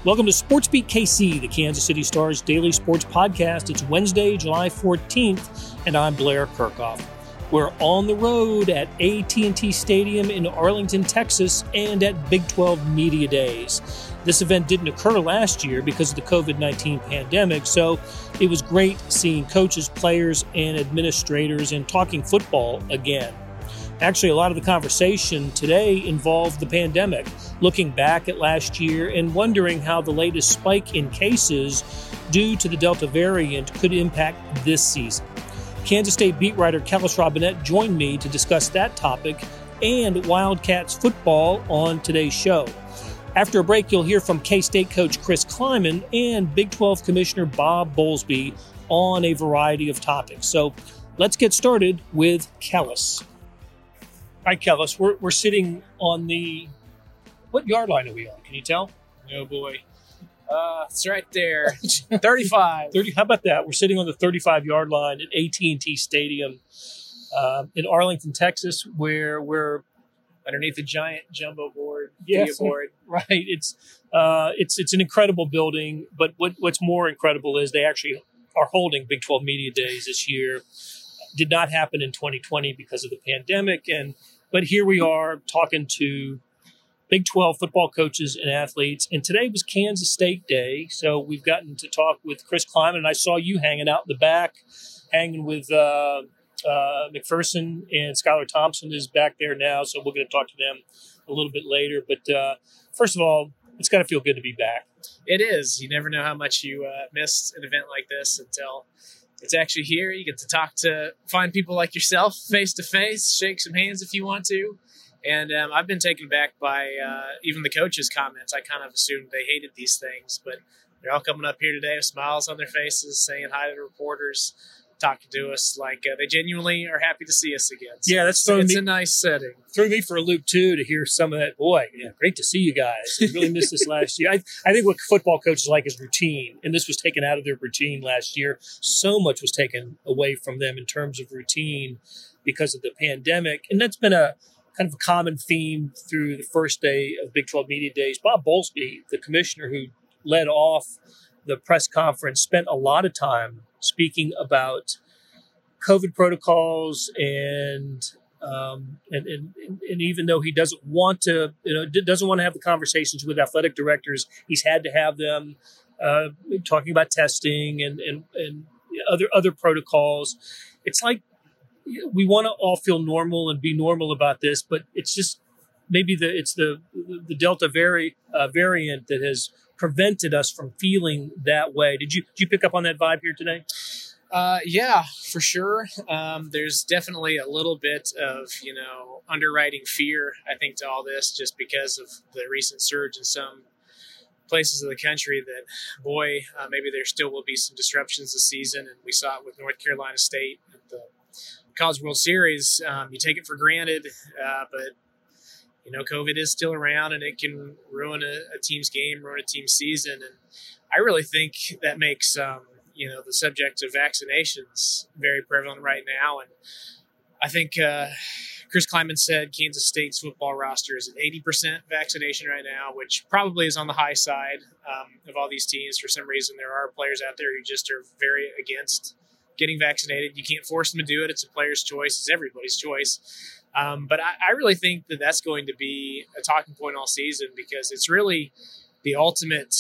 Welcome to SportsBeat KC, the Kansas City Star's daily sports podcast. It's Wednesday, July 14th, and I'm Blair Kirchhoff. We're on the road at AT&T Stadium in Arlington, Texas, and at Big 12 Media Days. This event didn't occur last year because of the COVID-19 pandemic, so it was great seeing coaches, players, and administrators and talking football again. Actually, a lot of the conversation today involved the pandemic, looking back at last year and wondering how the latest spike in cases due to the Delta variant could impact this season. Kansas State beat writer Kellis Robinett joined me to discuss that topic and Wildcats football on today's show. After a break, you'll hear from K-State coach Chris Klieman and Big 12 Commissioner Bob Bowlesby on a variety of topics. So let's get started with Kellis. All right, Kellis, we're sitting on what yard line are we on? Can you tell? Oh, boy. It's right there. 35. 30. How about that? We're sitting on the 35-yard line at AT&T Stadium in Arlington, Texas, where we're underneath the giant jumbo board, yes, board. Right. It's an incredible building, but what's more incredible is they actually are holding Big 12 Media Days this year. Did not happen in 2020 because of the pandemic, but here we are talking to Big 12 football coaches and athletes, and today was Kansas State Day, so we've gotten to talk with Chris Klieman, and I saw you hanging out in the back, hanging with McPherson, and Skylar Thompson is back there now, so we're going to talk to them a little bit later. But first of all, it's got to feel good to be back. It is. You never know how much you missed an event like this until it's actually here. You get to find people like yourself face to face, shake some hands if you want to. And I've been taken back by even the coaches' comments. I kind of assumed they hated these things, but they're all coming up here today with smiles on their faces, saying hi to the reporters, talking to us like they genuinely are happy to see us again. So yeah, it's a nice setting. Threw me for a loop, too, to hear some of that. Boy, yeah, great to see you guys. I really missed this last year. I think what football coaches like is routine, and this was taken out of their routine last year. So much was taken away from them in terms of routine because of the pandemic, and that's been a kind of a common theme through the first day of Big 12 Media Days. Bob Bowlesby, the commissioner who led off the press conference, spent a lot of time speaking about COVID protocols and even though he doesn't want to have the conversations with athletic directors, he's had to have them talking about testing and other protocols. It's like we want to all feel normal and be normal about this, but it's just maybe the Delta variant that has prevented us from feeling that way. Did you pick up on that vibe here today? Yeah, for sure. There's definitely a little bit of, underwriting fear, I think, to all this, just because of the recent surge in some places of the country that, boy, maybe there still will be some disruptions this season. And we saw it with North Carolina State at the College World Series. You take it for granted, but COVID is still around, and it can ruin a team's game, ruin a team's season. And I really think that makes the subject of vaccinations very prevalent right now. And I think Chris Klieman said Kansas State's football roster is at 80% vaccination right now, which probably is on the high side of all these teams. For some reason, there are players out there who just are very against getting vaccinated. You can't force them to do it. It's a player's choice. It's everybody's choice. But I really think that that's going to be a talking point all season, because it's really the ultimate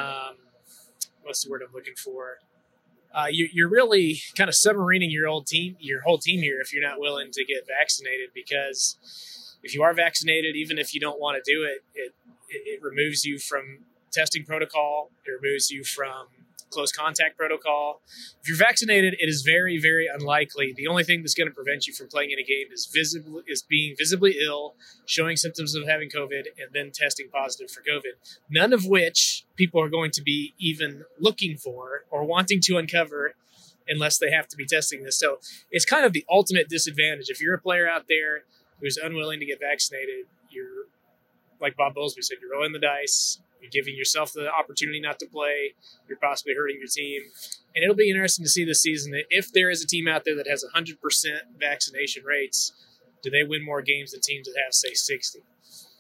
what's the word I'm looking for? You're really kind of submarining your whole team here if you're not willing to get vaccinated, because if you are vaccinated, even if you don't want to do it, it removes you from testing protocol. It removes you from close contact protocol. If you're vaccinated, it is very, very unlikely. The only thing that's going to prevent you from playing in a game is being visibly ill, showing symptoms of having COVID, and then testing positive for COVID. None of which people are going to be even looking for or wanting to uncover unless they have to be testing this. So it's kind of the ultimate disadvantage. If you're a player out there who's unwilling to get vaccinated, you're, like Bob Bowlesby said, you're rolling the dice. You're giving yourself the opportunity not to play. You're possibly hurting your team. And it'll be interesting to see this season that if there is a team out there that has 100% vaccination rates, do they win more games than teams that have, say, 60?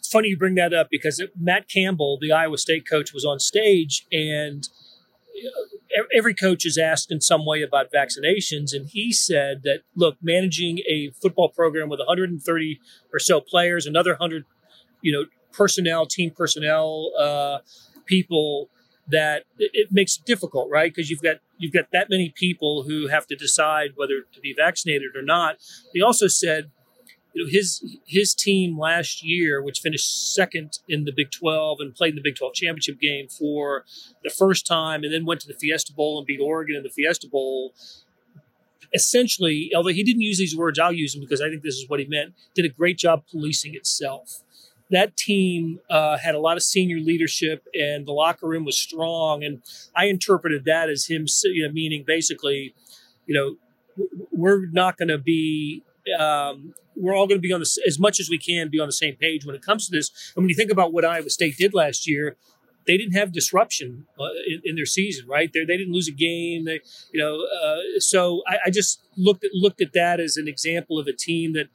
It's funny you bring that up because Matt Campbell, the Iowa State coach, was on stage, and every coach is asked in some way about vaccinations. And he said that, look, managing a football program with 130 or so players, another 100, team personnel, people, that it makes it difficult, right? Because you've got that many people who have to decide whether to be vaccinated or not. He also said, his team last year, which finished second in the Big 12 and played in the Big 12 championship game for the first time, and then went to the Fiesta Bowl and beat Oregon in the Fiesta Bowl, essentially, although he didn't use these words, I'll use them because I think this is what he meant, did a great job policing itself. That team had a lot of senior leadership, and the locker room was strong. And I interpreted that as him, meaning basically, we're not going to be, we're all going to be on this as much as we can be on the same page when it comes to this. And when you think about what Iowa State did last year, they didn't have disruption in their season, right? They didn't lose a game. So I just looked at that as an example of a team that,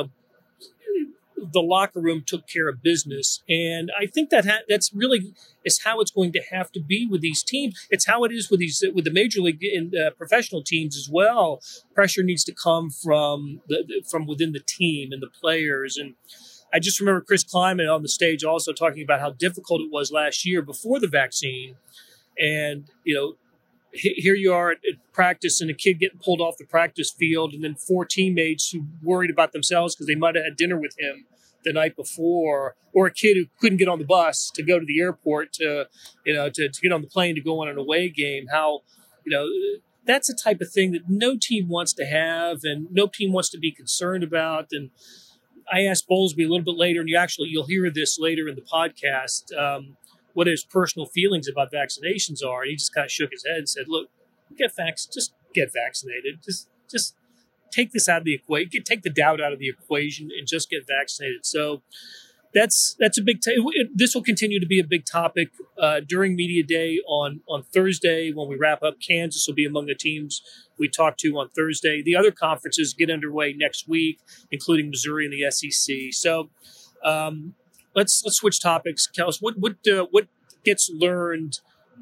the locker room took care of business. And I think that's really is how it's going to have to be with these teams. It's how it is with the major league and professional teams as well. Pressure needs to come from within the team and the players. And I just remember Chris Kleiman on the stage also talking about how difficult it was last year before the vaccine. And, here you are at practice and a kid getting pulled off the practice field, and then 4 teammates who worried about themselves because they might have had dinner with him the night before, or a kid who couldn't get on the bus to go to the airport to get on the plane to go on an away game. How, that's a type of thing that no team wants to have and no team wants to be concerned about. And I asked Bowlesby a little bit later, and you'll hear this later in the podcast, what his personal feelings about vaccinations are. And he just kind of shook his head and said, look, just get vaccinated. Just take this out of the equation, take the doubt out of the equation and just get vaccinated. So that's a big, this will continue to be a big topic during Media Day on Thursday when we wrap up. Kansas will be among the teams we talk to on Thursday. The other conferences get underway next week, including Missouri and the SEC. So, let's switch topics. Kels, what gets learned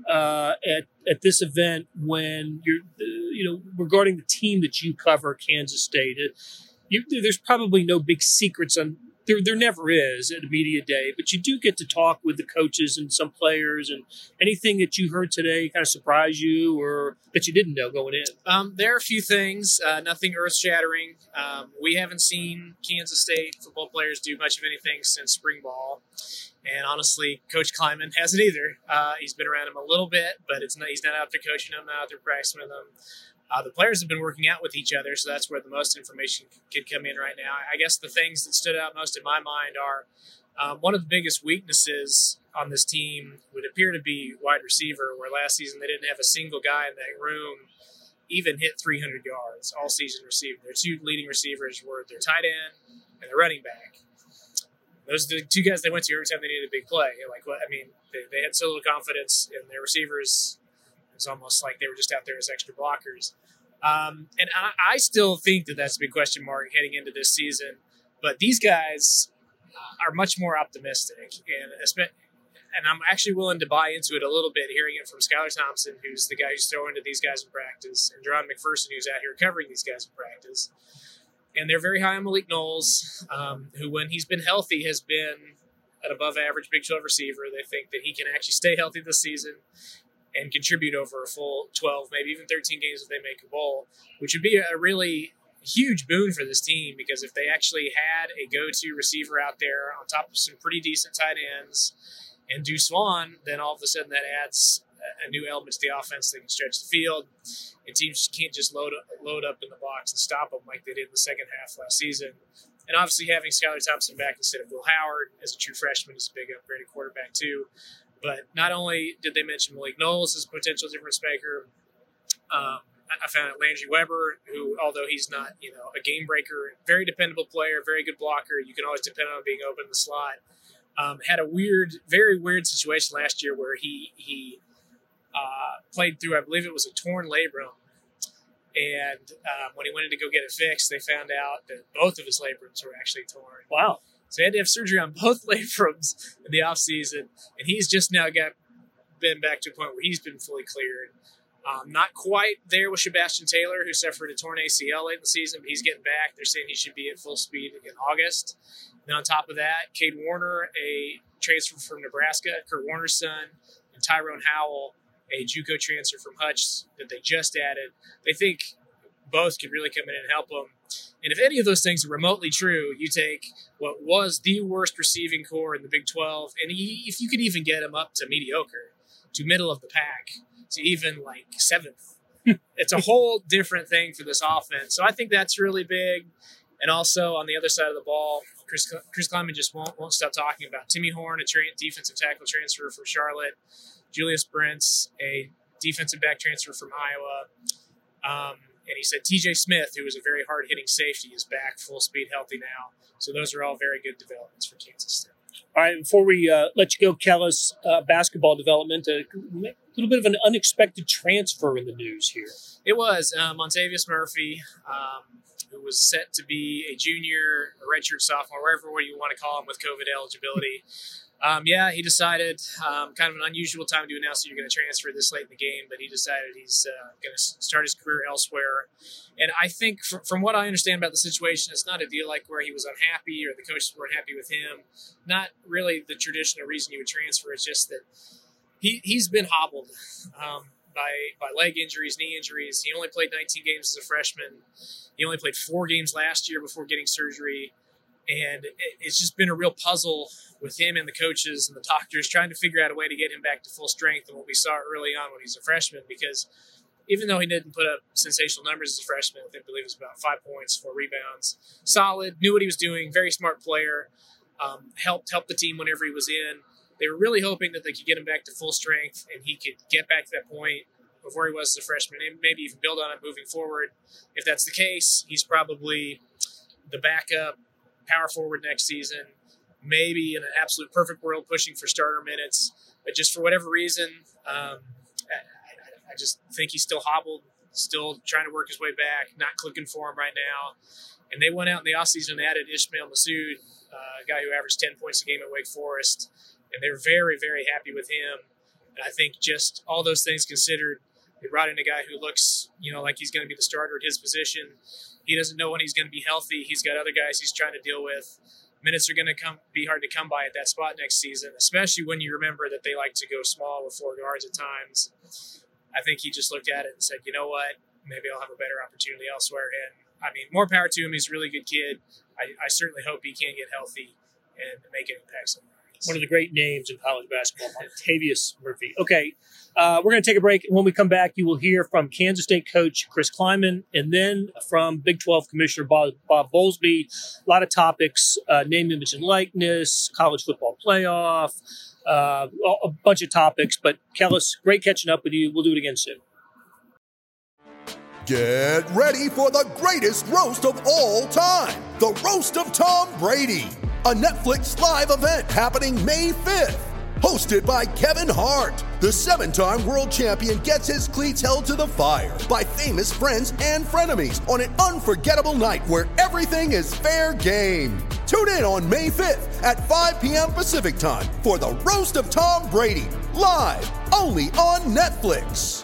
at this event when you're regarding the team that you cover, Kansas State? There's probably no big secrets on. There never is at a media day, but you do get to talk with the coaches and some players. And anything that you heard today kind of surprised you or that you didn't know going in? There are a few things, nothing earth-shattering. We haven't seen Kansas State football players do much of anything since spring ball. And honestly, Coach Kleiman hasn't either. He's been around him a little bit, but he's not out there coaching them, not out there practicing with them. The players have been working out with each other, so that's where the most information could come in right now. I guess the things that stood out most in my mind are one of the biggest weaknesses on this team would appear to be wide receiver, where last season they didn't have a single guy in that room even hit 300 yards all season receiving. Their 2 leading receivers were their tight end and their running back. Those are the 2 guys they went to every time they needed a big play. They had so little confidence in their receivers. It's almost like they were just out there as extra blockers. And I still think that that's a big question mark heading into this season. But these guys are much more optimistic. And I'm actually willing to buy into it a little bit, hearing it from Skylar Thompson, who's the guy who's throwing to these guys in practice, and Jerron McPherson, who's out here covering these guys in practice. And they're very high on Malik Knowles, who, when he's been healthy, has been an above-average Big 12 receiver. They think that he can actually stay healthy this season and contribute over a full 12, maybe even 13 games if they make a bowl, which would be a really huge boon for this team, because if they actually had a go-to receiver out there on top of some pretty decent tight ends and Deuce Vaughn, then all of a sudden that adds a new element to the offense. They can stretch the field, and teams can't just load up in the box and stop them like they did in the second half last season. And obviously having Skylar Thompson back instead of Will Howard as a true freshman is a big upgrade at quarterback too. But not only did they mention Malik Knowles as a potential difference maker, I found out Landry Weber, who, although he's not, a game breaker, very dependable player, very good blocker. You can always depend on him being open in the slot. Had a very weird situation last year where he played through, I believe it was a torn labrum. And when he went in to go get it fixed, they found out that both of his labrums were actually torn. Wow. So he had to have surgery on both labrums in the offseason, and he's just now been back to a point where he's been fully cleared. Not quite there with Sebastian Taylor, who suffered a torn ACL late in the season, but he's getting back. They're saying he should be at full speed in August. Then on top of that, Cade Warner, a transfer from Nebraska, Kurt Warner's son, and Tyrone Howell, a JUCO transfer from Hutch that they just added. They think both could really come in and help them. And if any of those things are remotely true, you take what was the worst receiving core in the Big 12, and if you could even get them up to mediocre, to middle of the pack, to even like 7th. It's a whole different thing for this offense. So I think that's really big. And also on the other side of the ball, Chris Klieman just won't stop talking about Timmy Horn, a defensive tackle transfer from Charlotte, Julius Brents, a defensive back transfer from Iowa. And he said TJ Smith, who was a very hard-hitting safety, is back full speed, healthy now. So those are all very good developments for Kansas State. All right, before we let you go, Kellis, basketball development, a little bit of an unexpected transfer in the news here. It was Montavious Murphy, who was set to be a junior, a redshirt sophomore, wherever you want to call him with COVID eligibility. He decided, kind of an unusual time to announce that you're going to transfer this late in the game, but he decided he's going to start his career elsewhere. And I think from what I understand about the situation, it's not a deal like where he was unhappy or the coaches weren't happy with him. Not really the traditional reason you would transfer. It's just that he's been hobbled by leg injuries, knee injuries. He only played 19 games as a freshman. He only played 4 games last year before getting surgery. And it's just been a real puzzle with him and the coaches and the doctors trying to figure out a way to get him back to full strength than what we saw early on when he was a freshman, because even though he didn't put up sensational numbers as a freshman, I believe it was about 5 points, 4 rebounds, solid, knew what he was doing, very smart player, helped the team whenever he was in. They were really hoping that they could get him back to full strength and he could get back to that point of where he was as a freshman and maybe even build on it moving forward. If that's the case, he's probably the backup power forward next season, maybe in an absolute perfect world pushing for starter minutes. But just for whatever reason, I just think he's still hobbled, still trying to work his way back, not clicking for him right now. And they went out in the offseason and added Ishmael Massoud, a guy who averaged 10 points a game at Wake Forest. And they're very, very happy with him. And I think just all those things considered, they brought in a guy who looks, like he's going to be the starter at his position. He doesn't know when he's going to be healthy. He's got other guys he's trying to deal with. Minutes are going to be hard to come by at that spot next season, especially when you remember that they like to go small with 4 guards at times. I think he just looked at it and said, you know what, maybe I'll have a better opportunity elsewhere. And, more power to him. He's a really good kid. I certainly hope he can get healthy and make an impact somewhere. One of the great names in college basketball, Montavious Murphy. Okay, we're going to take a break. When we come back, you will hear from Kansas State coach Chris Klieman and then from Big 12 Commissioner Bob Bowlesby. A lot of topics, name, image, and likeness, college football playoff, a bunch of topics. But, Kellis, great catching up with you. We'll do it again soon. Get ready for the greatest roast of all time, the Roast of Tom Brady, a Netflix live event happening May 5th. Hosted by Kevin Hart, the 7-time world champion gets his cleats held to the fire by famous friends and frenemies on an unforgettable night where everything is fair game. Tune in on May 5th at 5 p.m. Pacific time for the Roast of Tom Brady, live only on Netflix.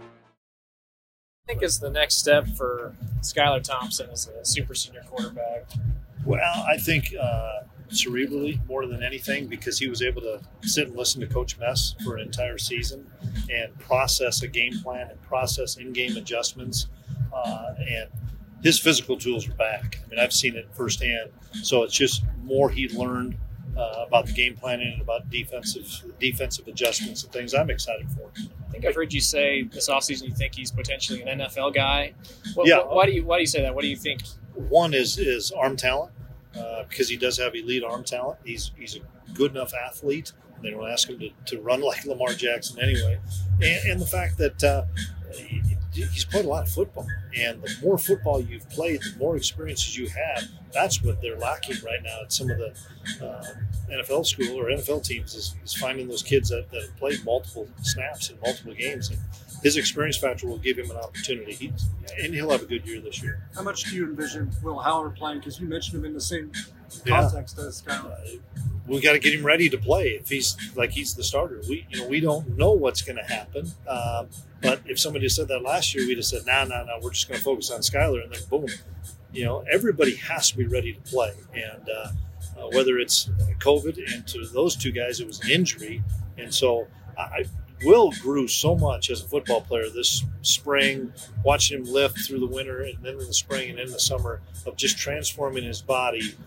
I think is the next step for Skylar Thompson as a super senior quarterback? Well, I think cerebrally more than anything, because he was able to sit and listen to Coach Mess for an entire season and process a game plan and process in-game adjustments. And his physical tools are back. I've seen it firsthand. So it's just more he learned about the game planning and about defensive adjustments and things. I'm excited for him. I think I've heard you say this offseason you think he's potentially an NFL guy. Yeah. Why do you say that? What do you think? One is arm talent, because he does have elite arm talent. He's a good enough athlete. They don't ask him to run like Lamar Jackson anyway. And the fact that he's played a lot of football. And the more football you've played, the more experiences you have. That's what they're lacking right now at some of the NFL school or NFL teams is finding those kids that have played multiple snaps in multiple games. And his experience factor will give him an opportunity. And he'll have a good year this year. How much do you envision Will Howard playing? Because you mentioned him in the same context as kind of. We got to get him ready to play. If he's the starter, we don't know what's going to happen. But if somebody said that last year, we'd have said, no, we're just going to focus on Skyler, and then boom, everybody has to be ready to play. And whether it's COVID, and to those two guys, it was an injury, and so Will grew so much as a football player this spring, watching him lift through the winter and then in the spring and in the summer, of just transforming his body.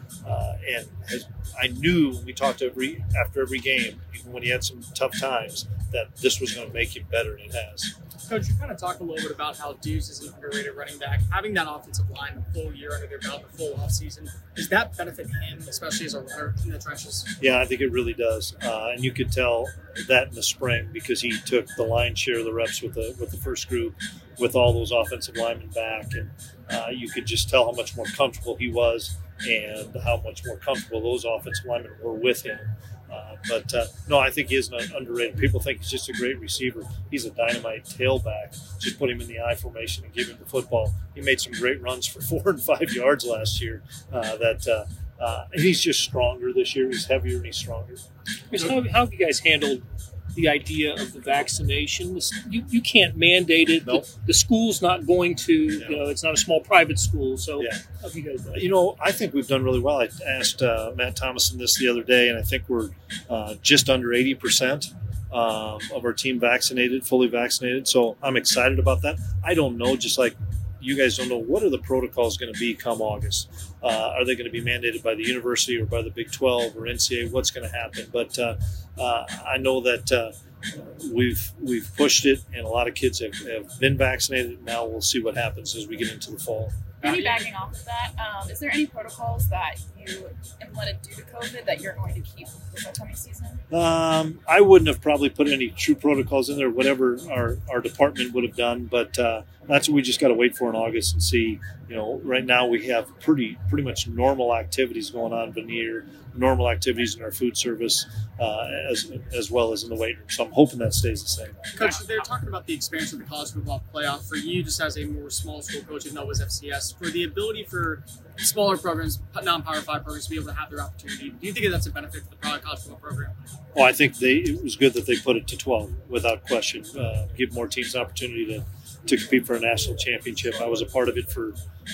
I knew when we talked after every game, even when he had some tough times, that this was going to make him better, and it has. Coach, you kind of talked a little bit about how Deuce is an underrated running back. Having that offensive line a full year under their belt, the full offseason, does that benefit him, especially as a runner in the trenches? Yeah, I think it really does. And you could tell that in the spring, because he took the lion's share of the reps with the first group, with all those offensive linemen back. And you could just tell how much more comfortable he was and how much more comfortable those offensive linemen were with him. No, I think he is underrated. People think he's just a great receiver. He's a dynamite tailback. Just put him in the I formation and give him the football. He made some great runs for 4 and 5 yards last year. And he's just stronger this year. He's heavier and he's stronger. How have you guys handled the idea of the vaccination? You can't mandate it. Nope. The school's not going to. It's not a small private school. So yeah. How have you guys done? I think we've done really well. I asked Matt Thomason this the other day, and I think we're just under 80% of our team vaccinated, fully vaccinated. So I'm excited about that. I don't know, just like you guys don't know, what are the protocols going to be come August? Are they going to be mandated by the university or by the Big 12 or NCAA? What's going to happen? But I know that we've pushed it, and a lot of kids have been vaccinated. Now we'll see what happens as we get into the fall. Maybe backing off of that, is there any protocols that you implemented due to COVID that you're going to keep this upcoming season? I wouldn't have probably put any true protocols in there, whatever our department would have done, but that's what we just got to wait for in August and see. Right now we have pretty much normal activities going on veneer, normal activities in our food service, as well as in the weight room. So I'm hoping that stays the same. Coach, they're talking about the expansion of the college football playoff. For you, just as a more small school coach, even though it was FCS, for the ability for smaller programs, non-Power 5 programs, to be able to have their opportunity, do you think that's a benefit to the college football program? Well, I think it was good that they put it to 12, without question. Give more teams an opportunity to compete for a national championship. I was a part of it for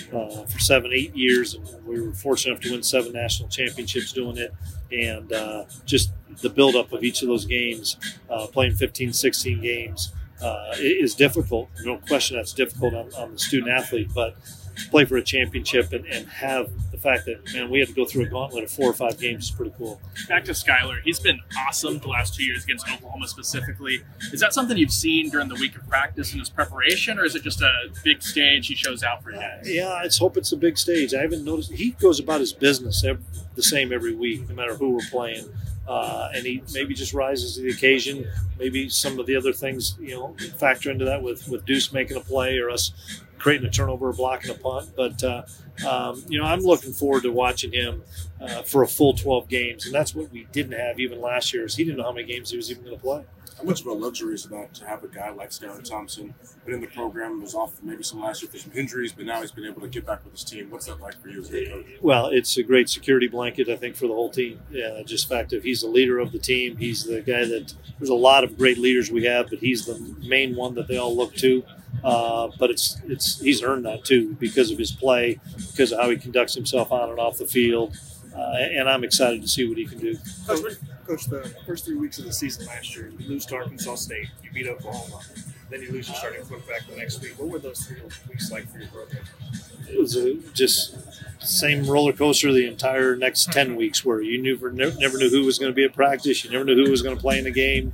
7-8 years, and we were fortunate enough to win 7 national championships doing it. And just the buildup of each of those games, playing 15, 16 games, is difficult. No question that's difficult on the student athlete, but play for a championship and have the fact that, man, we had to go through a gauntlet of 4 or 5 games is pretty cool. Back to Skyler. He's been awesome the last 2 years against Oklahoma specifically. Is that something you've seen during the week of practice in his preparation, or is it just a big stage he shows out for you guys? Yeah, let's hope it's a big stage. I haven't noticed. He goes about his business the same every week, no matter who we're playing. And he maybe just rises to the occasion. Maybe some of the other things, factor into that with Deuce making a play or us creating a turnover or blocking a punt. But, I'm looking forward to watching him for a full 12 games. And that's what we didn't have even last year, is he didn't know how many games he was even going to play. How much of a luxury is that to have a guy like Skyler Thompson been in the program, was off maybe some last year for some injuries, but now he's been able to get back with his team? What's that like for you as a head coach? Well, it's a great security blanket, I think, for the whole team. Yeah, just the fact that he's the leader of the team. He's the guy that – there's a lot of great leaders we have, but he's the main one that they all look to. But he's earned that too, because of his play, because of how he conducts himself on and off the field, and I'm excited to see what he can do. Coach, the first 3 weeks of the season last year, you lose to Arkansas State, you beat Oklahoma, then you lose your starting quarterback the next week. What were those 3 weeks like for your program? It was just same roller coaster the entire next 10 weeks, where you never knew who was going to be at practice. You never knew who was going to play in the game.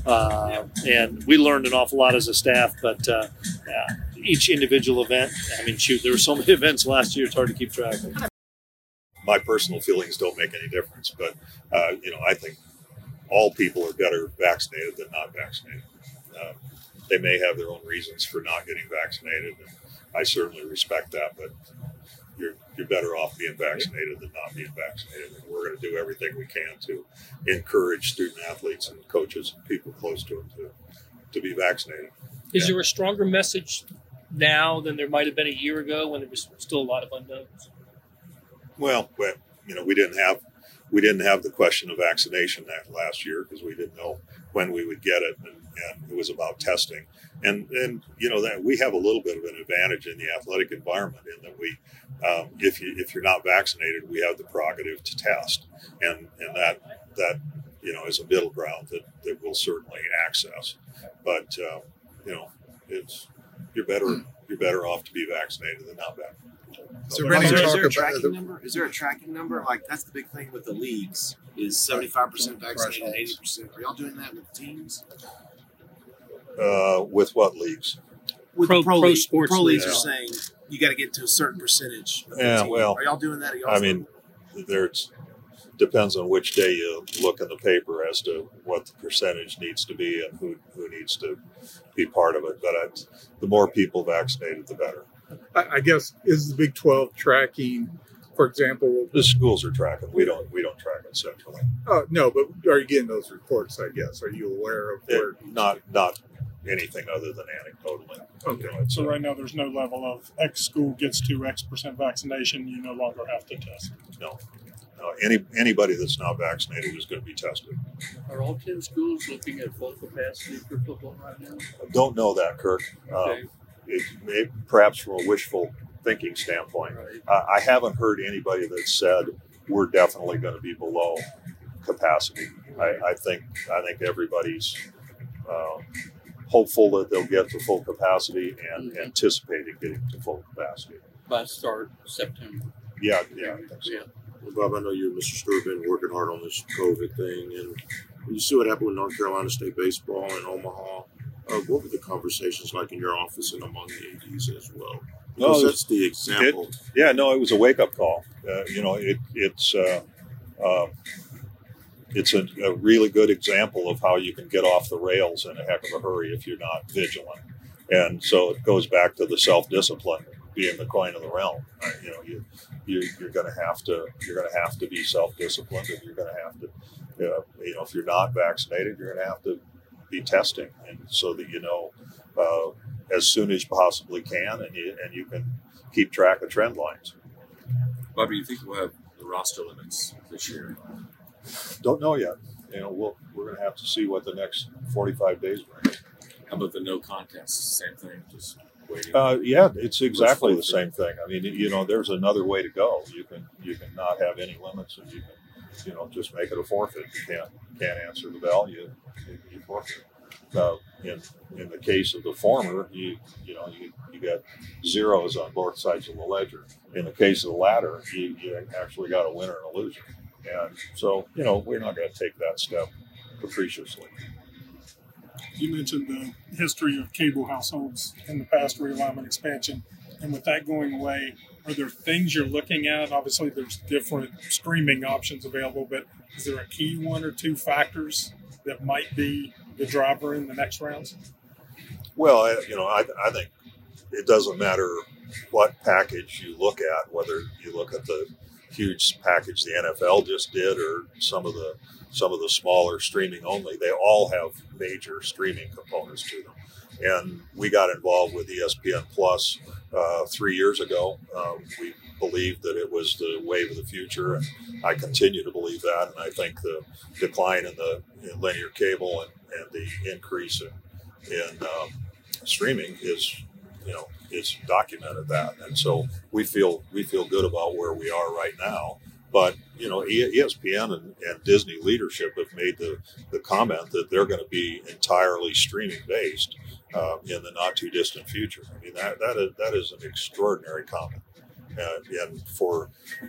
And we learned an awful lot as a staff, but each individual event, there were so many events last year, it's hard to keep track of. My personal feelings don't make any difference, but, I think all people are better vaccinated than not vaccinated. They may have their own reasons for not getting vaccinated, and I certainly respect that, but you're better off being vaccinated than not being vaccinated. And we're going to do everything we can to encourage student athletes and coaches and people close to them to be vaccinated. Is there a stronger message now than there might have been a year ago when there was still a lot of unknowns? Well, we didn't have the question of vaccination that last year because we didn't know when we would get it, and it was about testing. And that we have a little bit of an advantage in the athletic environment in that we, if you're not vaccinated, we have the prerogative to test, and that is a middle ground that we'll certainly access. But you're better off to be vaccinated than not vaccinated. So, Brendan, is there a tracking number? Is there a tracking number? Like, that's the big thing with the leagues is 75% vaccinated, 80%. Are y'all doing that with teams? With what leagues? With pro leagues. sports Pro leagues leagues. are saying you got to get to a certain percentage. Of the Yeah, team. well, are y'all doing that? There's depends on which day you look in the paper as to what the percentage needs to be and who needs to be part of it. But the more people vaccinated, the better. I guess, is the Big 12 tracking, for example? The schools are tracking. We don't track it centrally. No, but are you getting those reports, I guess? Are you aware of where? Not anything other than anecdotally. Okay. So right now there's no level of X school gets to X% vaccination. You no longer have to test. No. Anybody that's not vaccinated is going to be tested. Are all 10 schools looking at full capacity for football right now? Don't know that, Kirk. Okay. Perhaps from a wishful thinking standpoint. Right. I haven't heard anybody that said we're definitely going to be below capacity. I think everybody's hopeful that they'll get to full capacity and anticipating getting to full capacity. By start September. Yeah. I think so. Yeah. Well, Bob, I know you and Mr. Stewart have been working hard on this COVID thing, and you see what happened with North Carolina State baseball in Omaha. What were the conversations like in your office and among the ADs as well? Because that's the example. It was a wake-up call. It's a really good example of how you can get off the rails in a heck of a hurry if you're not vigilant. And so it goes back to the self-discipline being the coin of the realm. You're going to have to be self-disciplined, and you're going to have to, if you're not vaccinated, you're going to have to be testing, and so that as soon as you possibly can, and you can keep track of trend lines. Bobby, you think we'll have the roster limits this year? Don't know yet. We're going to have to see what the next 45 days bring. How about the no contest? Same thing, just waiting. It's exactly the same thing. I mean, there's another way to go. You can not have any limits, and you can just make it a forfeit. You can't answer the bell, you forfeit. In the case of the former, you got zeros on both sides of the ledger. In the case of the latter, you actually got a winner and a loser. And so, we're not going to take that step capriciously. You mentioned the history of cable households in the past realignment expansion, and with that going away, are there things you're looking at? Obviously, there's different streaming options available, but is there a key one or two factors that might be the driver in the next rounds? Well, I think it doesn't matter what package you look at, whether you look at the huge package the NFL just did or some of the smaller streaming only. They all have major streaming components to them. And we got involved with ESPN Plus 3 years ago. We believed that it was the wave of the future, and I continue to believe that. And I think the decline in linear cable and the increase in streaming is documented that. And so we feel good about where we are right now. But, ESPN and Disney leadership have made the comment that they're going to be entirely streaming based in the not too distant future. I mean, that is an extraordinary comment. And for,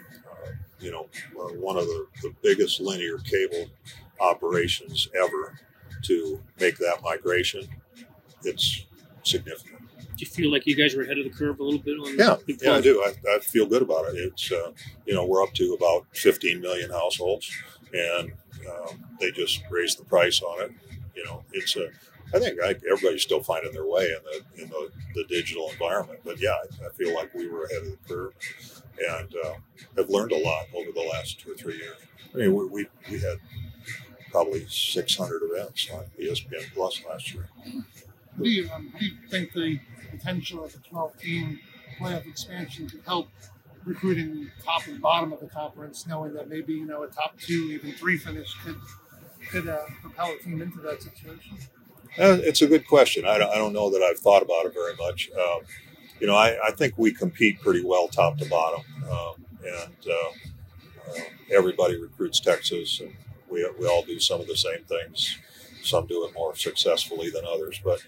one of the biggest linear cable operations ever to make that migration, it's significant. Do you feel like you guys were ahead of the curve a little bit on Big 12? Yeah, I do. I feel good about it. It's, we're up to about 15 million households, and they just raised the price on it. I think everybody's still finding their way in the digital environment. But yeah, I feel like we were ahead of the curve and have learned a lot over the last 2 or 3 years. I mean, we had probably 600 events on ESPN Plus last year. Do you think the potential of the 12-team playoff expansion could help recruiting top and bottom of the conference, knowing that maybe a top 2, even 3 finish could propel a team into that situation? It's a good question. I don't know that I've thought about it very much. I think we compete pretty well top to bottom, and everybody recruits Texas, and we all do some of the same things. Some do it more successfully than others, but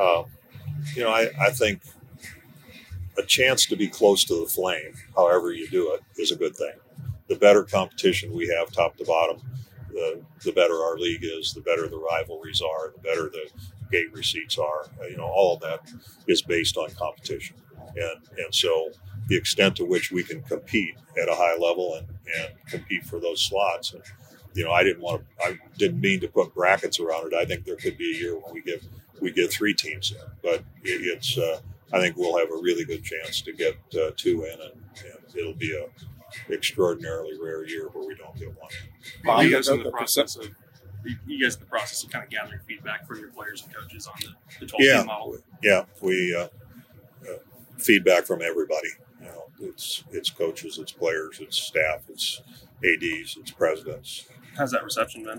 I think a chance to be close to the flame, however you do it, is a good thing. The better competition we have top to bottom, the better our league is, the better the rivalries are, the better the gate receipts are. All of that is based on competition. And so the extent to which we can compete at a high level and compete for those slots. And, I didn't mean to put brackets around it. I think there could be a year when we get 3 teams in, but I think we'll have a really good chance to get 2 in, and it'll be a extraordinarily rare year where we don't get 1. Bob, you guys in the process of kind of gathering feedback from your players and coaches on the 12-team model? Yeah, we feedback from everybody. It's coaches, it's players, it's staff, it's ADs, it's presidents. How's that reception been?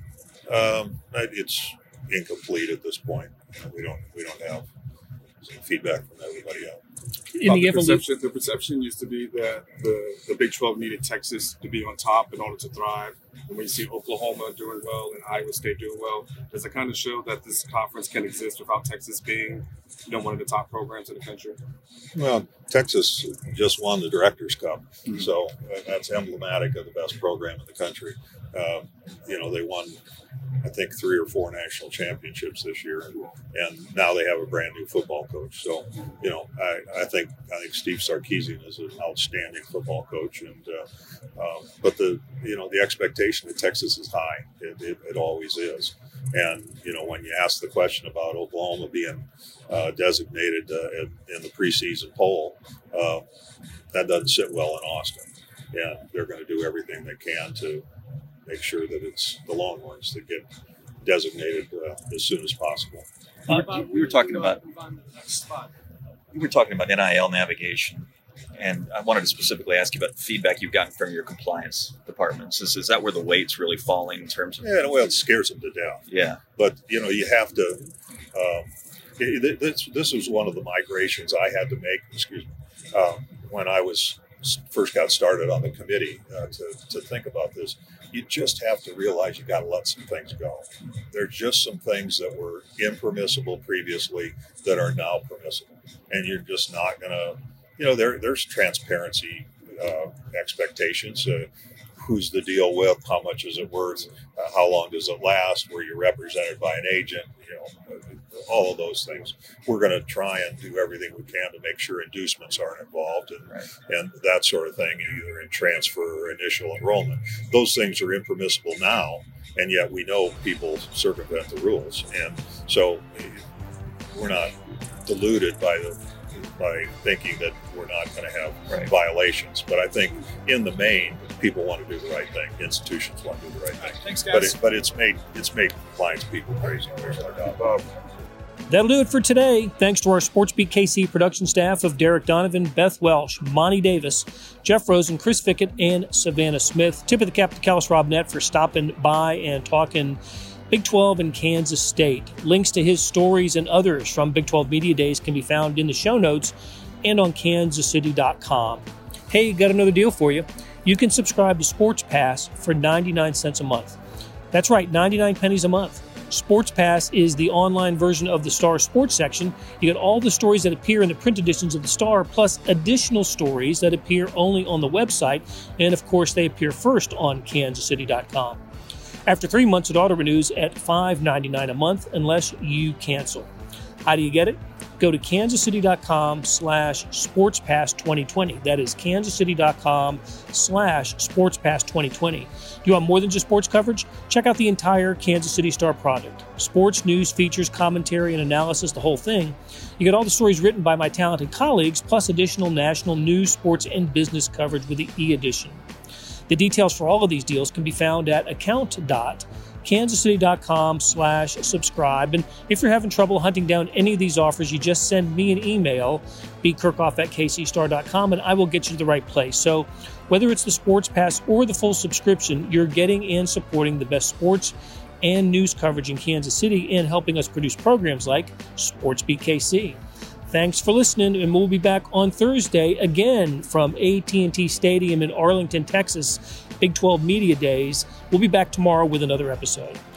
It's incomplete at this point. We don't have feedback from everybody else. The perception used to be that the Big 12 needed Texas to be on top in order to thrive. And when you see Oklahoma doing well and Iowa State doing well, does it kind of show that this conference can exist without Texas being one of the top programs in the country? Well, Texas just won the Directors' Cup, so that's emblematic of the best program in the country. They won, I think, 3 or 4 national championships this year, and now they have a brand new football coach. So, I think Steve Sarkisian is an outstanding football coach, and but the expectation that Texas is high. It always is. And when you ask the question about Oklahoma being designated in the preseason poll, that doesn't sit well in Austin, and they're going to do everything they can to make sure that it's the Longhorns that get designated as soon as possible. We were talking about NIL navigation, and I wanted to specifically ask you about the feedback you've gotten from your compliance departments. Is that where the weight's really falling in terms of? Yeah, well, it scares them to death. Yeah, but you have to. This was one of the migrations I had to make. When I first got started on the committee to think about this. You just have to realize you got to let some things go. There's just some things that were impermissible previously that are now permissible, and you're just not going to. There's transparency expectations. Who's the deal with? How much is it worth? How long does it last? Were you represented by an agent? All of those things. We're going to try and do everything we can to make sure inducements aren't involved and that sort of thing, either in transfer or initial enrollment. Those things are impermissible now, and yet we know people circumvent the rules. And so we're not deluded by thinking that we're not going to have violations. But I think in the main, people want to do the right thing. Institutions want to do the right thing. Thanks, guys. But it's made compliance people crazy. There's no doubt. That'll do it for today. Thanks to our SportsBeat KC production staff of Derek Donovan, Beth Welsh, Monty Davis, Jeff Rosen, Chris Fickett, and Savannah Smith. Tip of the cap to Callis Robinette for stopping by and talking Big 12 and Kansas State. Links to his stories and others from Big 12 Media Days can be found in the show notes and on kansascity.com. Hey, got another deal for you. You can subscribe to Sports Pass for 99 cents a month. That's right, 99 pennies a month. Sports Pass is the online version of the Star Sports section. You get all the stories that appear in the print editions of the Star, plus additional stories that appear only on the website, and of course they appear first on kansascity.com. After 3 months, it auto-renews at $5.99 a month unless you cancel. How do you get it? Go to kansascity.com/sportspass2020. That is kansascity.com/sportspass2020. Do you want more than just sports coverage? Check out the entire Kansas City Star product. Sports, news, features, commentary, and analysis, the whole thing. You get all the stories written by my talented colleagues, plus additional national news, sports, and business coverage with the e-edition. The details for all of these deals can be found at account.kansascity.com/subscribe. And if you're having trouble hunting down any of these offers, you just send me an email, bkerkhoff@kcstar.com, and I will get you to the right place. So whether it's the Sports Pass or the full subscription, you're getting and supporting the best sports and news coverage in Kansas City and helping us produce programs like Sports Beat KC. Thanks for listening, and we'll be back on Thursday again from AT&T Stadium in Arlington, Texas, Big 12 Media Days. We'll be back tomorrow with another episode.